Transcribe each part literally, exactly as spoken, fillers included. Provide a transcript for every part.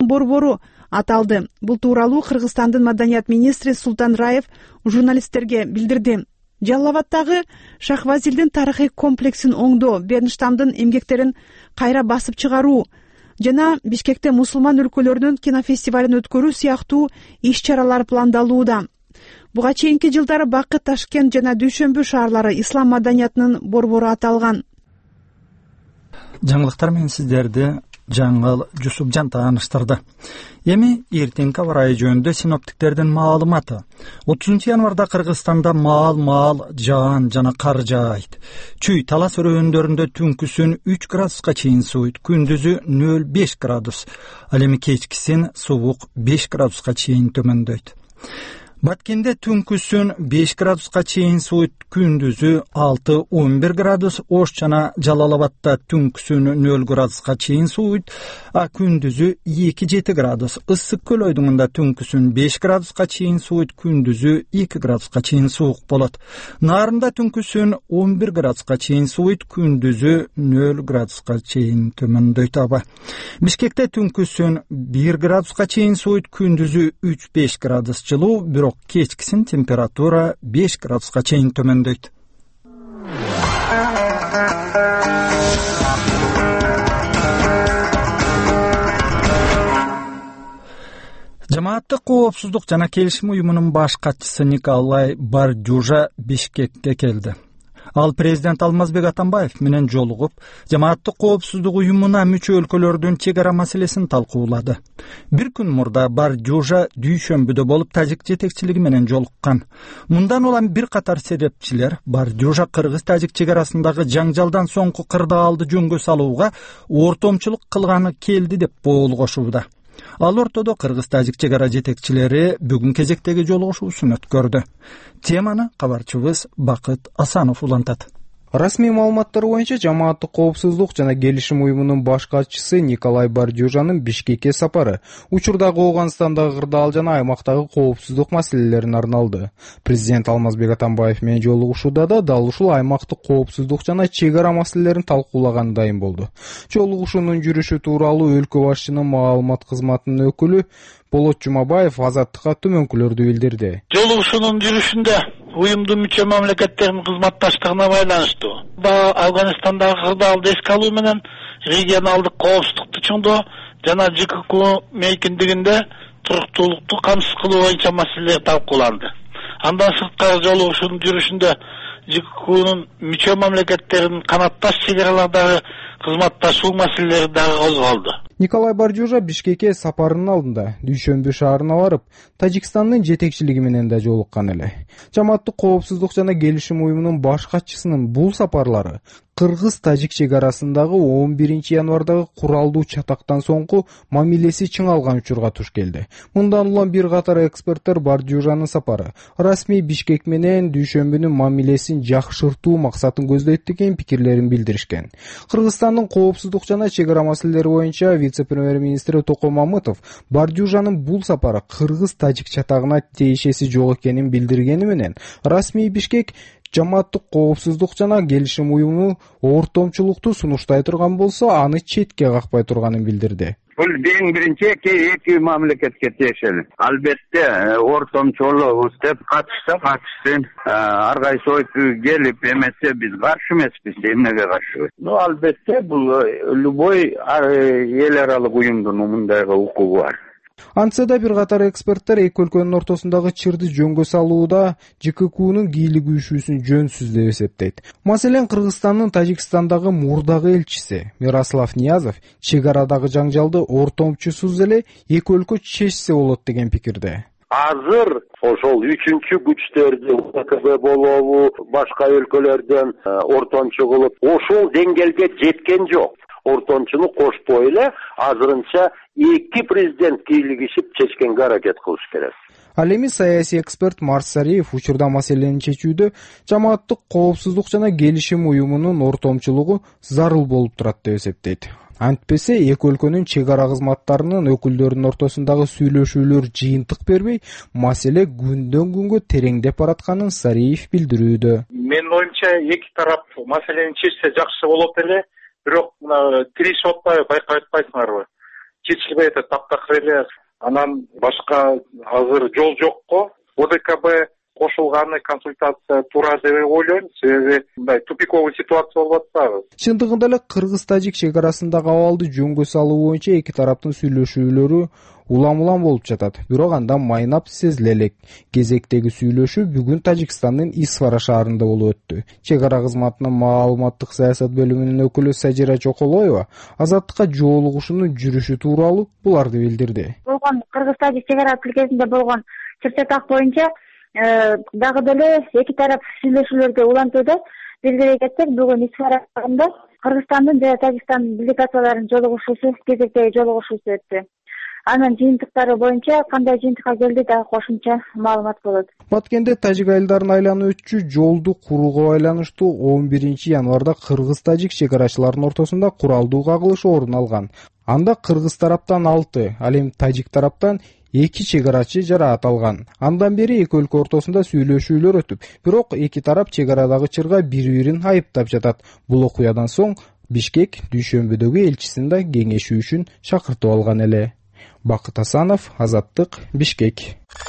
борбору аталды. Бул тууралуу Кыргызстандын маданият министри Султан Раев журналисттерге билдирди. Жалал Абадтагы Шахвазилдин тарыхый комплексин оңдоо, Бернштамдын эмгектерин кайра басып чыгаруу жана Бишкекте мусулман өлкөлөрүнүн кинофестивалин өткөрүү сыяктуу иш-чаралар пландалууда. Буга чейинки жылдары Бакы, Ташкент жана Дүйшөмбү шаарлары ислам маданиятынын борбору аталган. Жаңылыктар менен сиздерди Жаңыл Жусупжан тааныштырды. Эми эртеңки аба ырайы жөнүндө синоптиктердин маалыматы. отузунчу январда Кыргызстанда маал маал жаан жана кар жаайт. Чүй талас өрөөндарында түнкүсүн үч градуска чейин сууйт, күндүзү нөл беш градус, ал эми кечкисин суук беш градуска чейин төмөндөйт. Баткенде түнкүсүн беш градуска чейин сууйт, күндүзү алты он бир градус, Ош жана Жалал Абадта түнкүсүн нөл градуска чейин сууйт, а күндүзү эки жети градус. Ысык көл ойдуңунда түнкүсүн беш градуска чейин сууйт, күндүзү эки градуска чейин суук болот. Нарында түнкүсүн он бир градуска чейин сууйт, күндүзү нөл градуска чейин төмөндөйт аба. Бишкекте түнкүсүн бир градуска чейин сууйт, күндүзү үч беш градус жылуу, бирок кечкисин температура беш градуска чейин төмөндөйт. Жамааттык коопсуздук жана келишим уюмунун баш катчысы Николай Бардюжа Бишкекке келди. Ал президент Алмазбек Атамбаев менен жолугуп, жамааттык коопсуздук уюмуна мүчө өлкөлөрдүн чек ара маселесин талкуулады. Бир күн мурда Бардюжа Дүйшөмбүдө болуп тажик жетекчилиги менен жолуккан. Мындан улам бир катар себепчилер Бардюжа кыргыз-тажик чек арасындагы жаңжалдан соңку кырдаалды жөнгө салууга ортомчулук кылганы келди деп боол кошууда. Ал ортодо кыргыз-тажик чек ара жетекчилери бүгүн кезектеги жолугушуусун өткөрдү. Теманы кабарчыбыз Бакыт Асанов улантат. Расмий маалыматтар боюнча жамааттык коопсуздук жана келишим уюмунун баш катчысы Николай Бардюжанын Бишкекке сапары учурдагы Ооганстандагы кырдаал жана аймактагы коопсуздук маселелерине арналды. Президент Алмазбек Атамбаев менен жолугушууда да дал ушул аймактык коопсуздук жана чек ара маселелерин талкуулаганы дайым болду. Жолугушуунун жүрүшү тууралуу өлкө башчынын маалымат кызматынын өкүлү Болот Жумабаев Азаттыкка төмөнкүлөрдү билдирди. Жолугушуунун жүрүшүндө уюмдун мүчө мамлекеттеринин кызматташтыгына байланыштуу Афганистандагы кырдаалды эске алуу менен регионалдык коопсуздукту чоңдоо жана Ж К К мейкиндигинде туруктуулукту камсыз кылуу боюнча маселелер талкууланды. Андан сырткары жолугушуунун жүрүшүндө Ж К Кнун мүчө мамлекеттеринин канатташ чек аралардагы кызматташуу маселелери дагы козголду. Николай Бардюжа Бишкекке сапарынын алдында Дүйшөмбү шаарына барып, Тажикстандын жетекчилиги менен да жолуккан эле. Жамааттык коопсуздук жана келишим уюмунун баш катчысынын бул сапарлары кыргыз-тажик чек арасындагы он биринчи январдагы куралдуу чатактан соңку мамилеси чыңалган учурга туш келди. Мындан улам бир катар эксперттер Бардюжанын сапары расмий Бишкек менен Дүйшөмбүнүн мамилесин жакшыртуу максатын көздөйт деген пикирлерин билдиришкен. Кыргызстандын коопсуздук жана чек ара маселелери боюнча вице-премьер-министри Токой Мамытов Бардюжанын бул сапары кыргыз-тажик чатагына тиешеси жок экенин билдиргени менен расмий Бишкек жамааттык коопсуздук жана келишим уюму ортомчулукту сунуштай турган болсо, аны четке какпай турганын билдирди. Бул эң биринчи эки мамлекетке тиешелүү. Албетте ортомчулугубуз деп катышса катышсын. Ар кайсы ойду келип эмесе биз каршы эмеспиз, эмнеге каршы? Ну албетте бул любой эл аралык уюмдун мындайга укугу бар. Антса да бир катар эксперттер эки өлкөнүн ортосундагы чырды жөнгө салууда Ж К Кнун бийлик үйшүүсүн жөнсүз деп эсептейт. Маселен, Кыргызстандын Тажикстандагы мурдагы элчиси Мирослав Ниязов чек арадагы жаңжалды ортомчусуз эле эки өлкө чечсе болот деген пикирде. Азыр ошол үчүнчү күчтөрдү К К Б болобу, башка өлкөлөрдөн ортомчу кылып, ошол деңгээлге жеткен жок. Ортомчуну кошпой эле азырынча эки президент кийлигишип чечкенге аракет кылыш керек. Ал эми саясий эксперт Марс Сариев учурда маселени чечүүдө жамааттык коопсуздук жана келишим уюмунун ортомчулугу зарыл болуп турат деп эсептейт. Антпесе эки өлкөнүн чек ара кызматтарынын өкүлдөрүнүн ортосундагы сүйлөшүүлөр жыйынтык бербей, маселе күндөн күнгө тереңдеп баратканын Сариев билдирүүдө. Менин оюмча эки тарап маселени чечсе жакшы болот эле. Бирок мына тиришип атпайбы, байкап атпайсыңарбы? кечилбей атат, таптакыр эле. Анан башка азыр жол жокко О Д К Б кошулганы консультация туура деп ойлойм, себеби мындай тупиковый ситуация болуп атпайбы. Чындыгында эле кыргыз-тажик чек арасындагы абалды жөнгө салуу боюнча эки тараптын сүйлөшүүлөрү улам-улам болуп жатат. Бирок анда майнап сезиле элек. Кезектеги сүйлөшүү бүгүн Тажикстандын Исфара шаарында болуп өттү. Чек ара кызматынын маалыматтык саясат бөлүмүнүн өкүлү Сажира Чоколоева азаттыкка жоолугушунун жүрүшү тууралуу буларды билдирди. Болгон кыргыз-тажик чек ара тилкесинде болгон чыр-чатак боюнча дагы деле эки тарап сүйлөшүүлөрдү улантууда. Билдире кетсек, бүгүн Исфара шаарында Кыргызстандын жана Тажикстандын делегацияларынын жолугушуусу, кезектеги жолугушуусу өттү. Анын жыйынтыктары боюнча кандай жыйынтыкка келди дагы кошумча маалымат болот. Баткенде тажик айылдарын айлануучу жолду курууга байланыштуу он биринчи январда кыргыз-тажик чек арачыларынын ортосунда куралдуу кагылыш орун алган. Анда кыргыз тараптан алты, ал эми тажик тараптан эки чек арачы жараат алган. Андан бери эки өлкө ортосунда сүйлөшүүлөр өтүп, бирок эки тарап чек арадагы чырга бири-бирин айыптап жатат. Бул окуядан соң Бишкек дүйшөмбүдөгү элчисин да кеңешүү үчүн чакыртып алган эле. Бакыт Асанов, Азаттык, Бишкек.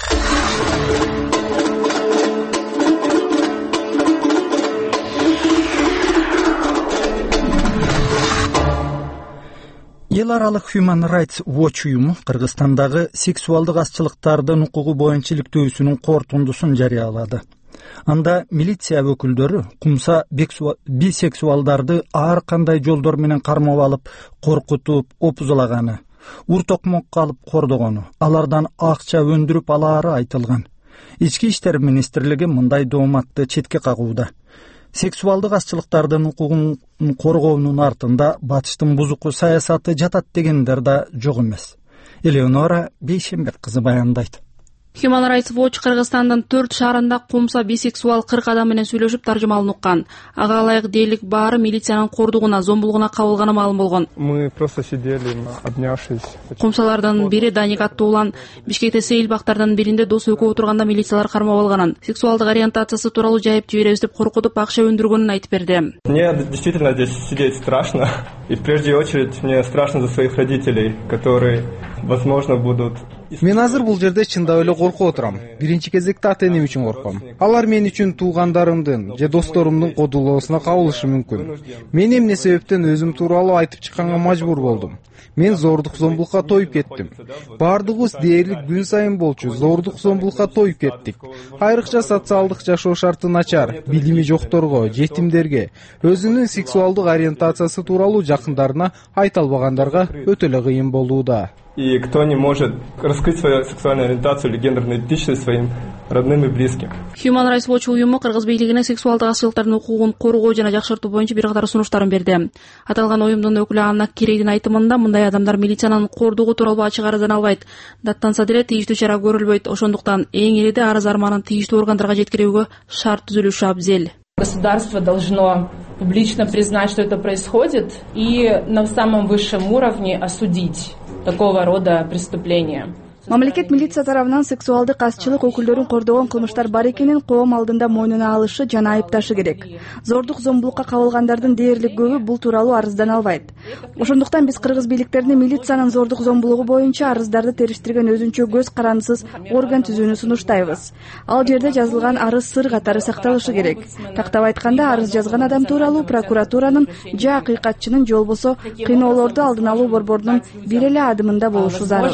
Эл аралык Human Rights Watch уюму Кыргызстандагы сексуалдык азчылыктардын укугу боюнча иликтөөсүнүн корутундусун жарыялады. Анда милиция өкүлдөрү кумса бисексуалдарды ар кандай жолдор менен кармап алып, коркутуп, опузулаганы, уртокмокко алып кордогону, алардан акча өндүрүп алаары айтылган. Ички иштер министрлиги мындай дооматты четке кагууда. Сексуалдык азчылыктардын укугун коргоонун артында батыштын бузуку саясаты жатат дегендер да жок эмес. Элеонора Бейшембек кызы баяндайт. Human Rights Watch Кыргызстандын төрт шаарында кумса бисексуал кырк адам менен сүйлөшүп таржымалын уккан. Ага ылайык дээрлик баары милициянын кордугуна, зомбулугуна кабылганы маалым болгон. Мы просто сидели, обнявшись. Кумсалардын бири Даник аттуу улан Бишкекте сейил бактардын биринде досу экөө отурганда милициялар кармап алганын, сексуалдык ориентациясы тууралуу жайып жиберебиз деп коркутуп акча өндүргөнүн айтып берди. Мне действительно здесь сидеть страшно. И в прежде очередь мне страшно за своих родителей, которые, возможно, будут... Мен азыр бул жерде чындап эле коркуп отурам. Биринчи кезекте ата-энем үчүн корком. Алар мен үчүн туугандарымдын же досторумдун кодулоосуна кабылышы мүмкүн. Мен эмне себептен өзүм тууралуу айтып чыкканга мажбур болдум. Мен зордук зомбулукка тоюп кеттим. Бардыгыбыз дээрлик күн сайын болчу зордук зомбулукка тоюп кеттик. Айрыкча социалдык жашоо шарты начар, билими жокторго, жетимдерге, өзүнүн сексуалдык ориентациясы тууралуу жакындарына айта албагандарга өтө эле кыйын болууда. И кто не может раскрыть свою сексуальную ориентацию или гендерную идентичность своим родным и близким. Human Rights Watch уюму Кыргыз бийлигине сексуалдык азчылыктардын укугун коргоо жана жакшыртуу боюнча бир катар сунуштарын берди. Аталган уюмдун өкүлү Анна Керейдин айтымында мындай адамдар милициянын кордугу тууралуу ачык арыздан албайт. Даттанса деле тийиштүү чара көрүлбөйт. Ошондуктан эң ириде арыз арманын тийиштүү органдарга жеткирүүгө шарт түзүлүшү абзел. Государство должно публично признать, что это происходит, и на самом высшем уровне осудить такого рода преступления. Мамлекет милиция тарабынан сексуалдык азчылык өкүлдөрүн кордогон кылмыштар бар экенин коом алдында мойнуна алышы жана айыпташы керек. Зордук зомбулукка кабылгандардын дээрлик көбү бул тууралуу арыздан албайт. Ошондуктан биз кыргыз бийликтерине милициянын зордук зомбулугу боюнча арыздарды териштирген өзүнчө көз карандысыз орган түзүүнү сунуштайбыз. Ал жерде жазылган арыз сыр катары сакталышы керек. Тактап айтканда, арыз жазган адам тууралуу прокуратуранын же акыйкатчынын же болбосо кыйноолорду алдын алуу борборунун бир эле адымында болушу зарыл.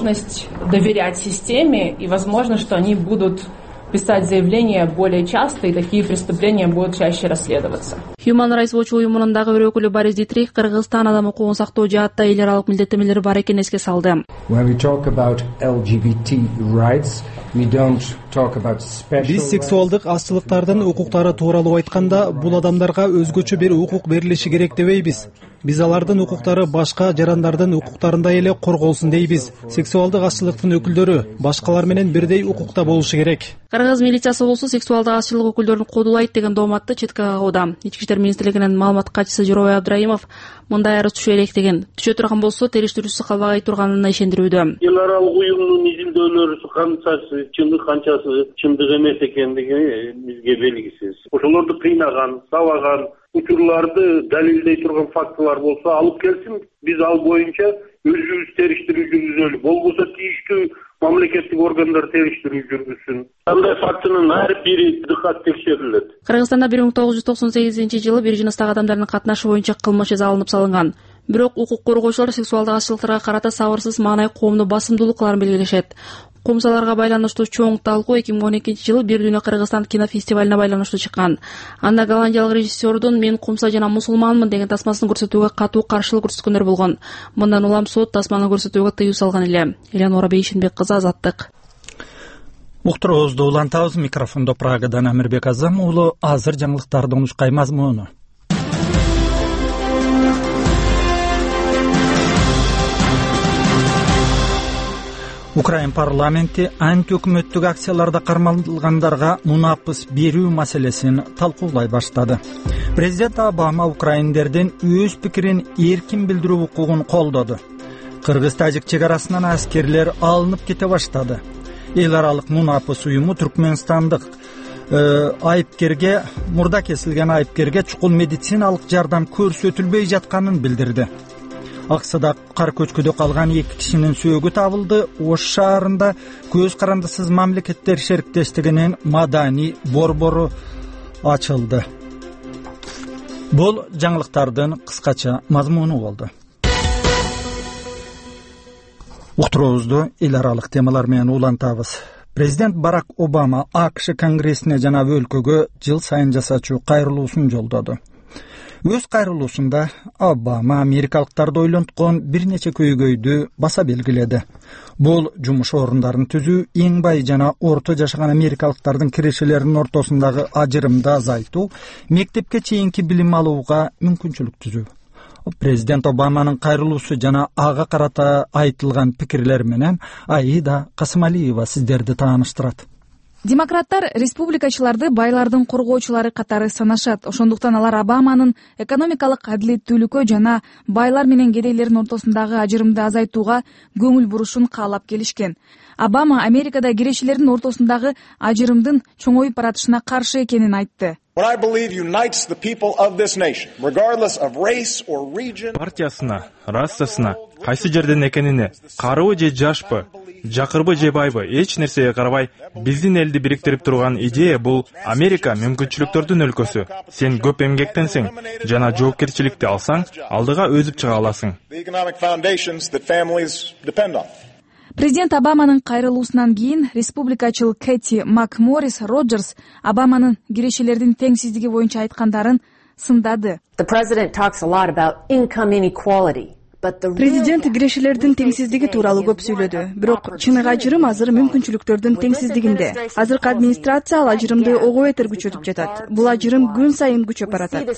Системе, и возможно, что они будут писать заявления более часто, и такие преступления будут чаще расследоваться. Human Rights Watch уюмунун дагы бир өкүлү Борис Дитрих Кыргызстан адам укугун сактоо жаатта эл аралык милдеттемелери бар экенин эске салды. Биз сексуалдык азчылыктардын укуктары тууралуу айтканда, бул адамдарга өзгөчө бир укук берилиши керек дебейбиз. Биз алардын укуктары башка жарандардын укуктарындай эле корголсун дейбиз. Сексуалдык азчылыктын өкүлдөрү башкалар менен бирдей укукта болушу керек. Кыргыз милициясы болсо сексуалдык азчылык өкүлдөрүн кодулайт деген дооматты четке кагууда. Ички иштер министрлигинин маалымат катчысы Жорой Абдраимов мындай арыз түшө элек деген. Түшө турган болсо териштирүүсү калбагай турганына ишендирүүдө. Эл аралык уюмдун изилдөөлөрү канчасы чындык, канчасы чындык эмес экендиги бизге белгисиз. Ошолорду кыйнаган, сабаган учурларды далилдей турган фактылар болсо алып келсин, биз ал боюнча өзүбүз териштирүү жүргүзөлү, болбосо тийиштүү мамлекеттик органдар териштирүү жүргүзсүн. Андай фактынын ар бири дыкат текшерилет. Кыргызстанда бир миң тогуз жүз токсон сегизинчи жылы бир жыныстагы адамдардын катнашы боюнча кылмыш жаза алынып салынган. Бирок укук коргоочулар сексуалдык азчылыктарга карата сабырсыз маанай коомдуу басымдуулукларын белгилешет. Кумсаларга байланыштуу чоң талкуу эки миң он экинчи жылы Бир дүйнө Кыргызстан кинофестивалына байланыштуу чыккан. Анда голландиялык режиссердун "Мен кумса жана мусулманмын" деген тасмасын көрсөтүүгө катуу каршылык көрсөткөндөр болгон. Мындан улам сот тасманы көрсөтүүгө тыюу салган эле. Элеонора Бейшенбек кызы, Азаттык. Уктуруубузду улантабыз. Микрофондо Прагадан Амирбек Азам уулу. Азыр жаңылыктардын ушкай мазмуну. Украин парламенти анти-өкмөттүк акцияларда кармалгандарга мунапыс берүү маселесин талкуулай баштады. Президент Обама украиндердин өз пикирин эркин билдирүү укугун колдоду. Кыргыз-тажик чек арасынан аскерлер алынып кете баштады. Эл аралык мунапыс уюму түркмөнстандык э, айыпкерге, мурда кесилген айыпкерге чукул медициналык жардам көрсөтүлбөй жатканын билдирди. Аксыда кар көчкүдө калган эки кишинин сөөгү табылды. Ош шаарында көз карандысыз мамлекеттер шериктештигинин маданий борбору ачылды. Бул жаңылыктардын кыскача мазмуну болду. Уктуруубузду эл аралык темалар менен улантабыз. Президент Барак Обама АКШ конгрессине жана өлкөгө жыл сайын жасачу кайрылуусун жолдоду. Өз кайрылуусунда Обама америкалыктарды ойлонткон бир нече көйгөйдү баса белгиледи. Бул жумуш орундарын түзүү, эң бай жана орто жашаган америкалыктардын кирешелеринин ортосундагы ажырымды азайтуу, мектепке чейинки билим алууга мүмкүнчүлүк түзүү. Президент Обаманын кайрылуусу жана ага карата айтылган пикирлер менен Аида Касымалиева сиздерди тааныштырат. Демократтар республикачыларды байлардын коргоочулары катары санашат. Ошондуктан алар Обаманын экономикалык адилеттүүлүккө жана байлар менен кедейлердин ортосундагы ажырымды азайтууга көңүл бурушун каалап келишкен. Обама Америкада кирешелердин ортосундагы ажырымдын чоңоюп баратышына каршы экенин айтты. Партиясына, расасына, кайсы жерден экенине, карыбы же жашпы, жакырбы же байбы эч нерсеге карабай биздин элди бириктирип турган идея бул Америка мүмкүнчүлүктөрдүн өлкөсү. Сен көп эмгектенсең жана жоопкерчиликти алсаң, алдыга өзүп чыга аласың. Президент Обаманын кайрылуусунан кийин республикачыл Кэти МакМоррис Роджерс Обаманын кирешелердин теңсиздиги боюнча айткандарын сындады. Президент кирешелердин теңсиздиги тууралуу көп сүйлөдү. Бирок чыныгы ажырым азыр мүмкүнчүлүктөрдүн теңсиздигинде. Азыркы администрация ал ажырымды ого бетер күчөтүп жатат. Бул ажырым күн сайын күчөп баратат,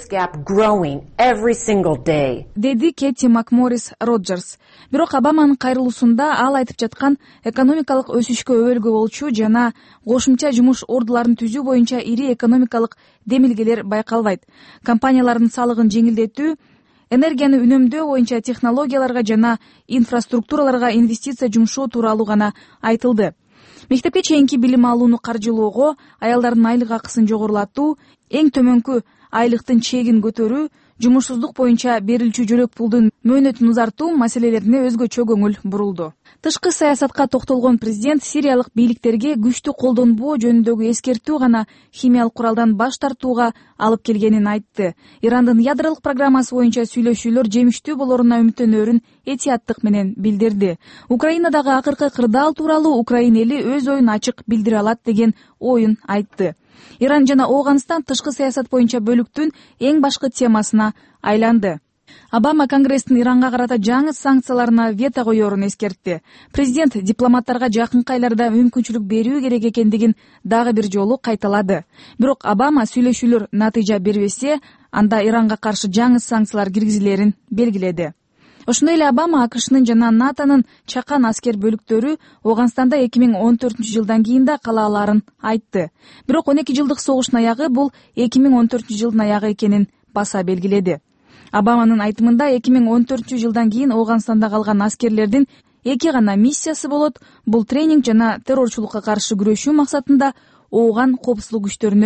деди Кэти МакМоррис Роджерс. Бирок Обаманын кайрылуусунда ал айтып жаткан экономикалык өсүшкө өбөлгө болчу жана кошумча жумуш ордуларын түзүү боюнча ири экономикалык демилгелер байкалбайт. Компаниялардын салыгын жеңилдетүү, энергияны үнөмдөө боюнча технологияларга жана инфраструктураларга инвестиция жумшоо тууралуу гана айтылды. Мектепке чейинки билим алууну каржылоого, аялдардын айлык акысын жогорулатуу, эң төмөнкү айлыктын чегин көтөрүү, жумушсуздук боюнча берилчү жөлөк пулдун мөөнөтүн узартуу маселелерине өзгөчө көңүл бурулду. Тышкы саясатка токтолгон президент сириялык бийликтерге күчтү колдонбоо жөнүндөгү эскертүү гана химиялык куралдан баш тартууга алып келгенин айтты. Ирандын ядролук программасы боюнча сүйлөшүүлөр жемиштүү болоруна үмүттөнөөрүн этияттык менен билдирди. Украинадагы акыркы кырдаал тууралуу Украин эли өз оюн ачык билдире алат деген оюн айтты. Иран жана Ооганстан тышкы саясат боюнча бөлүктүн эң башкы темасына айланды. Обама Конгресстин Иранга карата жаңы санкцияларына вето коерун эскертти. Президент дипломаттарга жакынкы айларда мүмкүнчүлүк берүү керек экендигин дагы бир жолу кайталады. Бирок Обама сүйлөшүүлөр натыйжа бербесе, анда Иранга каршы жаңы санкциялар киргизилерин белгиледи. Ошондой эле Обама АКШнын жана НАТОнун чакан аскер бөлүктөрү Ооганстанда эки миң он төртүнчү жылдан кийин да кала аларын айтты. Бирок он эки жылдык согуштун аягы бул эки миң он төртүнчү жылдын аягы экенин баса белгиледи. Обаманын айтымында эки миң он төртүнчү жылдан кийин Ооганстанда калган аскерлердин эки гана миссиясы болот. Бул тренинг жана террорчулукка каршы күрөшүү максатында Ооган коопсуздук күчтөрүнө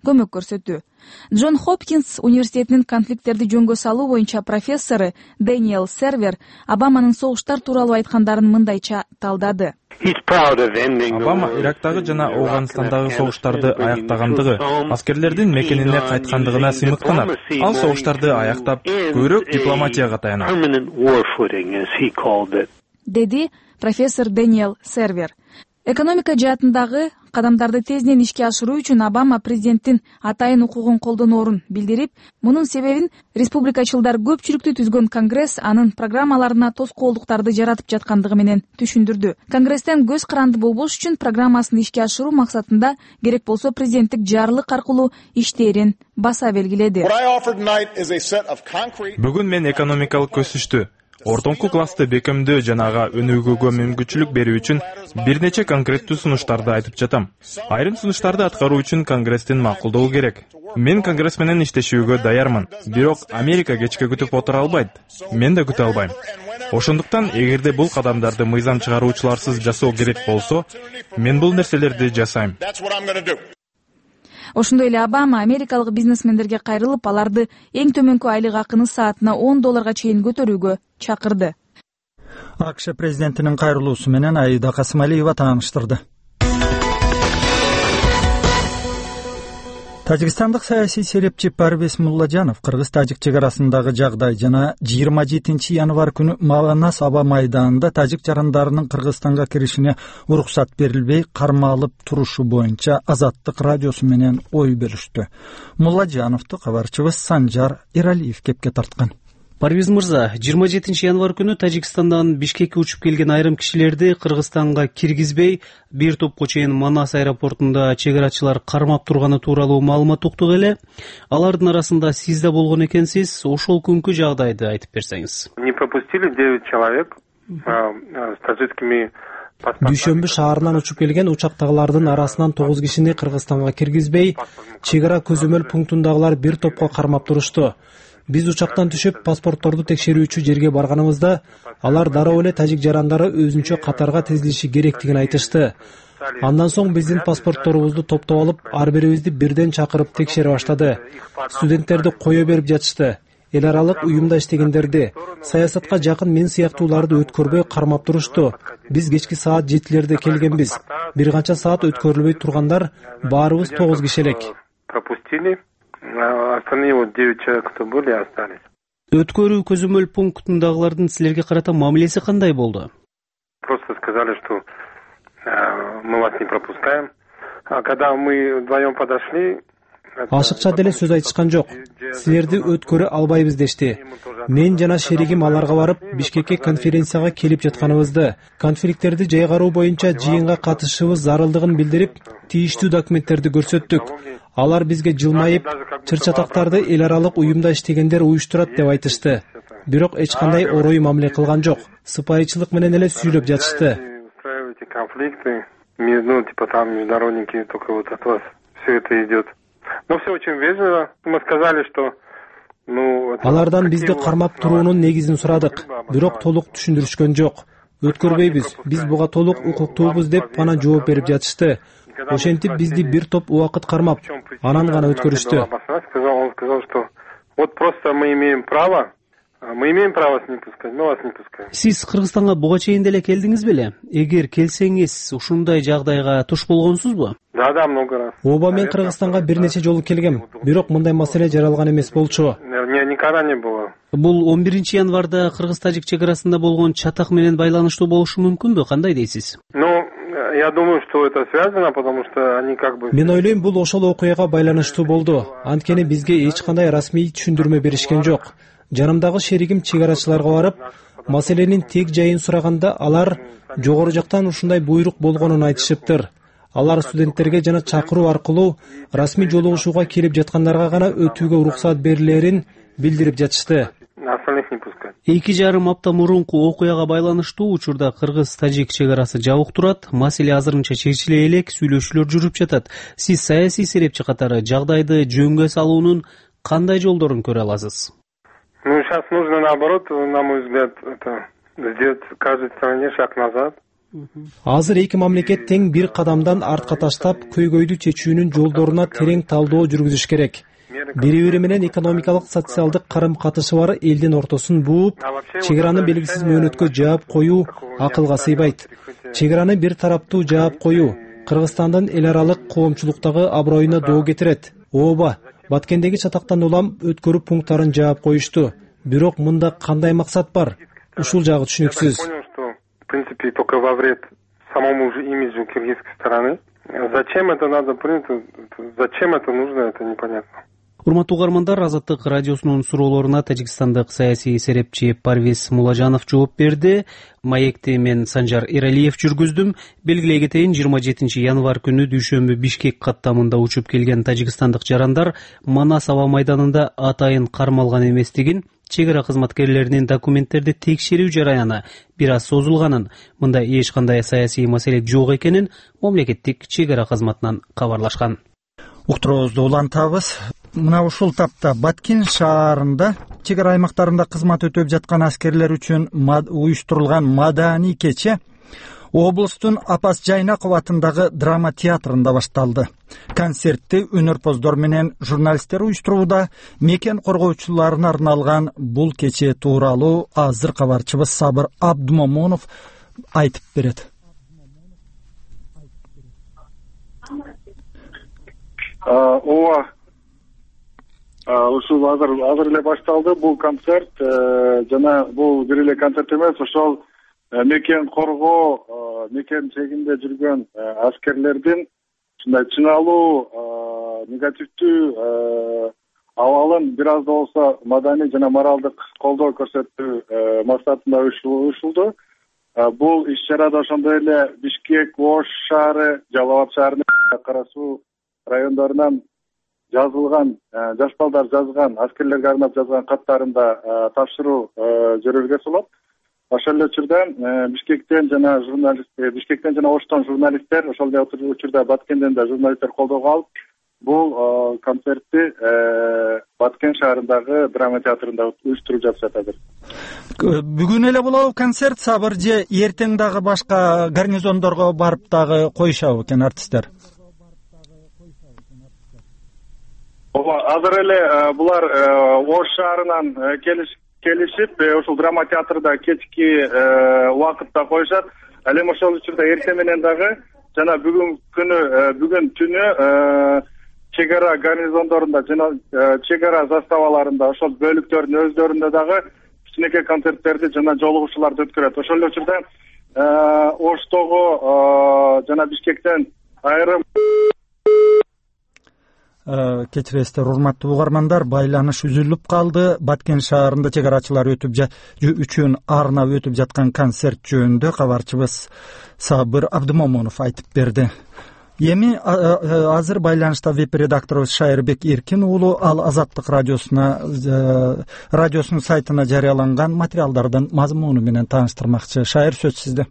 көмөк көрсөтүү. Джон Хопкинс университетинин конфликттерди жөнгө салуу боюнча профессору Дэниел Сервер Обаманын согуштар тууралуу айткандарын мындайча талдады. Обама Ирактагы жана Ауганстандагы согуштарды аяктагандыгы, аскерлердин мекенине кайткандыгына сыймыктанат. Ал согуштарды аяктап, көбүрөөк дипломатияга таянат, деди профессор Дэниел Сервер. Экономика жаатындагы кадамдарды тезинен ишке ашыруу үчүн Обама президенттин атайын укугун колдоноорун билдирип, мунун себебин республикачылдар көпчүлүктү түзгөн Конгресс анын программаларына тоскоолдуктарды жаратып жаткандыгы менен түшүндүрдү. Конгресстен көз каранды болбош үчүн программасын ишке ашыруу максатында керек болсо президенттик жарлык аркылуу иштээрин баса белгиледи. Бүгүн мен экономикалык өсүштү, ортоңку классты бекемдөө жана ага өнүгүүгө мүмкүнчүлүк берүү үчүн бир нече конкреттүү сунуштарды айтып жатам. Айрым сунуштарды аткаруу үчүн Конгресстин макулдугу керек. Мен Конгресс менен иштешүүгө даярмын. Бирок Америка кечке күтүп отура албайт. Мен да күтө албайм. Ошондуктан эгерде бул кадамдарды мыйзам чыгаруучуларсыз жасоо керек болсо, мен бул нерселерди жасайм. Ошондой эле Обама америкалык бизнесмендерге кайрылып, аларды эң төмөнкү айлык акыны саатына он долларга чейин көтөрүүгө чакырды. АКШ президентинин кайрылуусу менен Аида Касымалиева тааныштырды. Тажикстандык саясий серепчи Парвиз Мулладжанов кыргыз-тажик чек арасындагы жагдай жана жыйырма жетинчи январь күнү Манас аба майданында тажик жарандарынын Кыргызстанга киришине уруксат берилбей кармалып турушу боюнча Азаттык радиосу менен ой бөлүштү. Мулладжановду кабарчыбыз Санжар Иралиев кепке тарткан. Парвиз мырза, жыйырма жетинчи январь күнү Тажикстандан Бишкекке учуп келген айрым кишилерди Кыргызстанга киргизбей, бир топко чейин Манас аэропортунда чек арачылар кармап турганы тууралуу маалымат уктук эле. Алардын арасында сиз да болгон экенсиз. Ошол күнкү жагдайды айтып берсеңиз. Не пропустили девять человек с таджикскими Дүйшөмбү шаарынан учуп келген учактагылардын арасынан тогуз кишини Кыргызстанга киргизбей, чек ара көзөмөл пунктундагылар бир топко кармап турушту. Биз учактан түшүп паспортторду текшерүүчү жерге барганыбызда, алар дароо эле тажик жарандары өзүнчө катарга тизилиши керектигин айтышты. Андан соң биздин паспортторубузду топтоп алып, ар бирибизди бирден чакырып текшере баштады. Студенттерди кое берип жатышты. Эл аралык уюмда иштегендерди, саясатка жакын мен сыяктууларды өткөрбөй кармап турушту. Биз кечки саат жетилерде келгенбиз. Бир канча саат өткөрүлбөй тургандар баарыбыз тогуз киши элек. Пропустили. Остальные вот девять человек, кто были, остались. Өткөрүү көзөмөл пунктундагылардын силерге карата мамилеси кандай болду? Просто сказали, что мы вас не пропускаем. А когда мы вдвоем подошли, ашыкча деле сөз айтышкан жок. Силерди өткөрө албайбыз дешти. Мен жана шеригим аларга барып, Бишкекке конференцияга келип жатканыбызды, конфликттерди жайгаруу боюнча жыйынга катышышыбыз зарылдыгын билдирип, тийиштүү документтерди көрсөттүк. Алар бизге жылмайып, чыр-чатактарды эл аралык уюмда иштегендер уюштурат деп айтышты. Бирок эч кандай орой мамиле кылган жок. Сыпайычылык менен эле сүйлөп жатышты. Конфликты, ну, типа там международники только вот от вас все это идет. Но все очень вежливо. Мы сказали, что ну алардан бизди кармап туруунун негизин сурадык. Бирок толук түшүндүрүшкөн жок. Өткөрбөйбүз. Биз буга толук укуктуубуз деп гана жооп берип жатышты. Ошентип бизди бир топ убакыт кармап, анан гана өткөрүштү. Он сказал, что вот просто мы имеем право, мы имеем право с ним пускать, но вас не пускаем. Сиз Кыргызстанга буга чейин деле келдиңиз беле? Эгер келсеңиз, ушундай жагдайга туш болгонсузбу? Да, да, много раз. Оба мен Кыргызстанга бир нече жолу келгем, бирок мындай маселе жаралган эмес болчу. Не, никогда не было. Бул он биринчи январда Кыргыз-тажик чек арасында болгон чатак менен байланыштуу болушу мүмкүнбү? Кандай дейсиз? Ну, я думаю, что это связано, потому что они как бы... Мен ойлойм, бул ошол окуяга байланыштуу болду. Анткени бизге эч кандай расмий түшүндүрмө беришкен жок. Жанымдагы шеригим чек арачыларга барып, маселенин тег жайын сураганда, алар жогору жактан ушундай буйрук болгонун айтышыптыр. Алар студенттерге жана чакыруу аркылуу расмий жолугушууга келип жаткандарга гана өтүүгө уруксат берилерин билдирип жатышты. Эки жарым апта мурунку окуяга байланыштуу учурда Кыргыз-тажик чек арасы жабык турат. Маселе азырынча чечиле элек, сүйлөшүүлөр жүрүп жатат. Сиз саясий серепчи катары жагдайды жөнгө салуунун кандай жолдорун көрө аласыз? Ну, сейчас нужно наоборот, на мой взгляд, это сделать каждой стране шаг назад. азыр эки мамлекет тең бир кадамдан артка таштап, көйгөйдү чечүүнүн жолдоруна терең талдоо жүргүзүш керек. Бири бири менен экономикалык, социалдык карым-катышы бар элдин ортосун бууп, чек араны белгисиз мөөнөткө жаап коюу акылга сыйбайт. Чек араны бир тараптуу жаап коюу Кыргызстандын эл аралык коомчулуктагы аброюна доо кетирет. Ооба, Баткендеги чатактан улам өткөрүү пункттарын жаап коюшту. Бирок мында кандай максат бар? Ушул жагы түшүнүксүз. В принципе, только во вред самому же имиджу киргизской стороны. Зачем это надо принято? Зачем это нужно? Это непонятно. Урматтуу угармандар, Азаттык радиосунун суроолоруна тажикстандык саясий серепчи Парвиз Мулажанов жооп берди. Маекти мен Санжар Эралиев жүргүздүм. Белгилей кетейин, жыйырма жетинчи январь күнү дүйшөмбү Бишкек каттамында учуп келген тажикстандык жарандар Манас аба майданында атайын кармалган эместигин, чек ара кызматкерлеринин документтерди текшерүү жараяны бир аз созулганын, мында эч кандай саясий маселе жок экенин мамлекеттик чек ара кызматынан кабарлашкан. Уктуруубузду улантабыз. Мына ушул тапта Баткен шаарында чек ара аймактарында кызмат өтөп жаткан аскерлер үчүн уюштурулган маданий кече облустун Апас Жайнаков атындагы драма театрында башталды. Концертти өнөрпоздор менен журналисттер уюштурууда. Мекен коргоочуларына арналган бул кече тууралуу азыр кабарчыбыз Сабыр Абдумомунов айтып берет. Ооба, ушул азыр азыр эле башталды бул концерт. Жана бул бир эле концерт эмес, ошол мекен коргоо, мекен чегинде жүргөн аскерлердин ушундай чыңалуу, негативдүү абалын бир аз да болсо маданий жана моралдык колдоо көрсөтүү максатында уюштурулду. Бул иш-чарада ошондой эле Бишкек, Ош шаары, Жалал Абад шаарынын Кара Суу райондорунан жазылган, жаш балдар жазган, аскерлерге арнап жазган каттарында тапшыруу жүргүзүлгө болот. Ошол эле учурда Бишкектен жана журналист, Бишкектен жана Оштон журналисттер, ошол эле учурда Баткенден да журналисттер колдоого алып, бул концертти Баткен шаарындагы драма театрында уюштуруп жатышат азыр. Бүгүн эле болобу концерт, Сабыр, же эртең дагы башка гарнизондорго барып дагы коюшабы экен артисттер? Ооба, азыр эле булар Ош шаарынан келишип, ошол драма театрда кечки убакытта коюшат. Ал эми ошол учурда эртең менен дагы жана бүгүн күнү, бүгүн түнү чек ара гарнизондорунда жана чек ара заставаларында, ошол бөлүктөрдүн өздөрүндө дагы кичинекей концерттерди жана жолугушууларды өткөрөт. Ошол эле учурда Оштогу жана Бишкектен айрым кечиресиздер, урматтуу угармандар, байланыш үзүлүп калды. Баткен шаарында чек арачылар өтүп үчүн арнап өтүп жаткан концерт жөнүндө кабарчыбыз Сабыр Абдумомунов айтып берди. Эми азыр байланышта веб-редакторубуз Шайырбек Эркин уулу, ал Азаттык радиосуна радиосунун сайтына жарыяланган материалдардын мазмуну менен тааныштырмакчы. Шайыр, сөз сизде.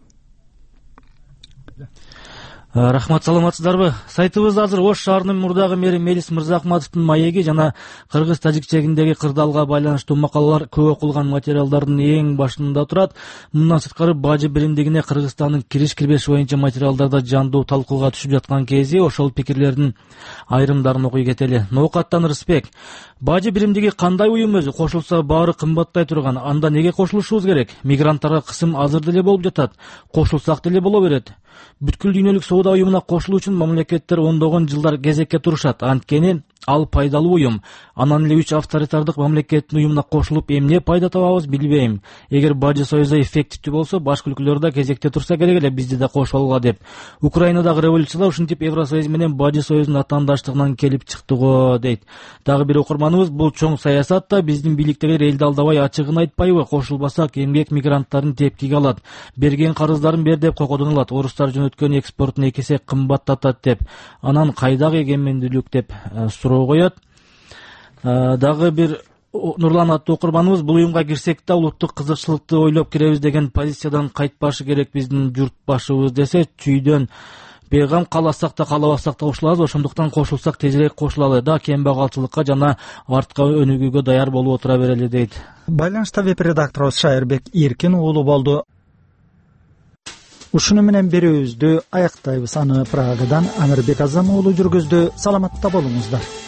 Рахмат, саламатсыздарбы? Сайтыбызда азыр Ош шаарынын мурдагы мэри Мелис Мырзахматовдун маеги жана кыргыз-тажик чегиндеги кырдаалга байланыштуу макалалар көп окулган материалдардын эң башында турат. Мындан сырткары бажы биримдигине Кыргызстандын кириш кирбеш боюнча материалдарда жандуу талкууга түшүп жаткан кези ошол пикирлердин айрымдарын окуй кетели. Ноокаттан Рысбек: бажы биримдиги кандай уюм өзү? Кошулса баары кымбаттай турган. Анда неге кошулушубуз керек? Мигранттарга кысым азыр деле болуп жатат. Кошулсак деле боло берет. Бүткүл дүйнөлүк соода уюмуна кошулуу үчүн мамлекеттер ондогон жылдар кезекке турушат. Анткени ал пайдалуу уюм. Анан эле үч авторитардык мамлекеттин уюмуна кошулуп эмне пайда табабыз билбейм. Эгер бажы союзу эффективдүү болсо, башка өлкөлөр да кезекте турса керек эле бизди да кошуп алууга деп. Украинадагы революцияда ушинтип Евросоюз менен бажы союздун атаандаштыгынан келип чыкты го, дейт. Дагы бир окурманыбыз: бул чоң саясат да биздин бийликтегилер элди алдабай ачыгын айтпайбы? Кошулбасак эмгек мигранттарын тепкиге алат. Берген карыздарын бер деп кокодон алат. Орустар жөнөткөн экспортун эки эсе кымбаттатат деп. Анан кайдагы эгемендүүлүк деп суроо коет. Дагы бир Нурлан аттуу окурманыбыз: бул уюмга кирсек да улуттук кызыкчылыкты ойлоп киребиз деген позициядан кайтпашы керек биздин журт башыбыз десе, чүйдөн бейгам кааласак да каалабасак да кошулабыз. Ошондуктан кошулсак тезирээк кошулалы да, кембагалчылыкка жана артка өнүгүүгө даяр болуп отура берели, дейт. Байланышта веб-редакторубуз Шайырбек Эркин уулу болду. ушуну менен берүүбүздү аяктайбыз. Аны Прагадан Амирбек Азам уулу жүргүздү. Саламатта болуңуздар.